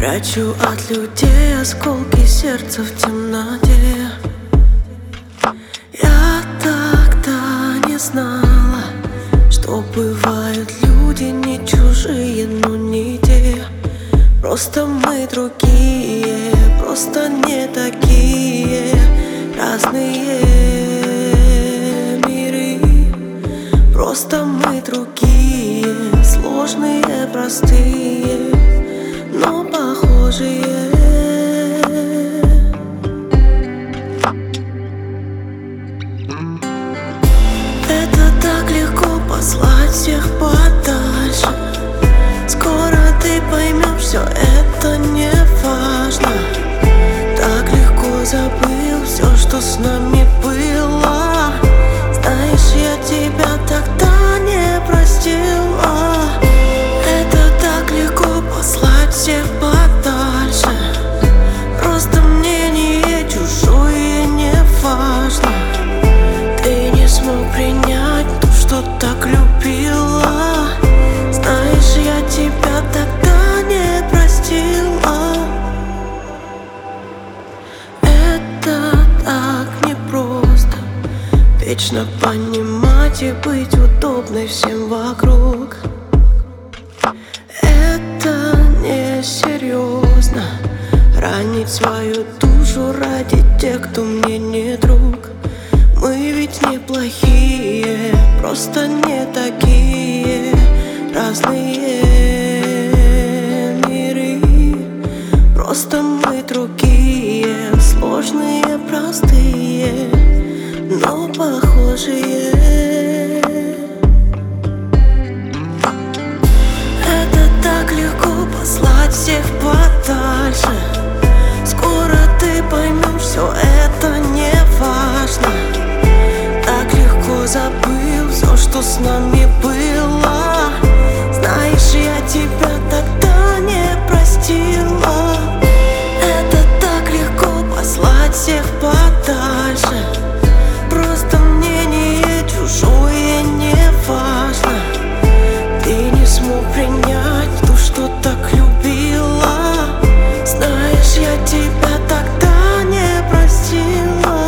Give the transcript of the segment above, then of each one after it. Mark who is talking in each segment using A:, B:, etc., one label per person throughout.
A: Прячу от людей осколки сердца в темноте. Я тогда не знала, что бывают люди не чужие, но не те. Просто мы другие, просто не такие. Разные миры. Просто мы другие, сложные, простые, но похожие. Это так легко послать всех подальше. Скоро ты поймешь, все это не важно. Так легко забыл все, что с нами было. Знаешь, я тебя тогда не простила. Это так легко послать всех подальше. Просто мнение чужое не важно. Ты не смог принять то, что так любила. Знаешь, я тебя тогда не простила. Это так непросто вечно понимать и быть удобной всем вокруг. Это несерьезно ранить свою душу ради тех, кто мне не друг. Мы ведь неплохие, просто не такие. Разные миры. Просто мы другие, сложные, простые, но похожие. Это так легко послать всех подальше. Скоро ты поймешь, все это не важно. Так легко забыл все, что с нами было. Знаешь, я тебя тогда не простила. Это так легко послать всех подальше. Просто мнение чужое не важно. Ты не смог принять то, что так любила. Знаешь, я тебя тогда не простила.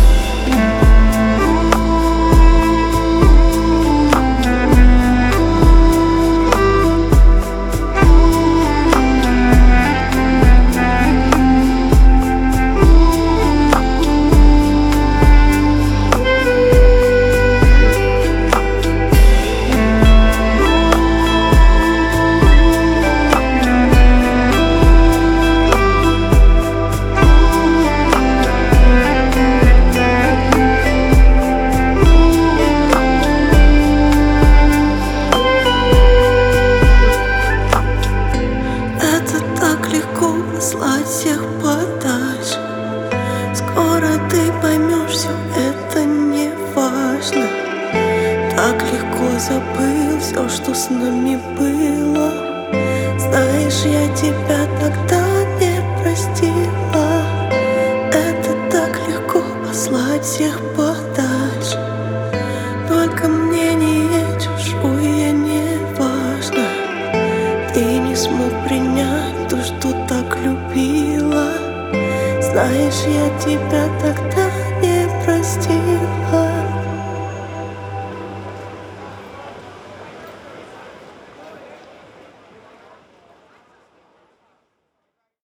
A: Послать всех подальше. Скоро ты поймешь, все это не важно. Так легко забыл все, что с нами было. Знаешь, я тебя тогда не простила. Это так легко послать всех подальше. Только мнение чужое не важно. Ты не смог принять то, что так любила. Знаешь, я тебя тогда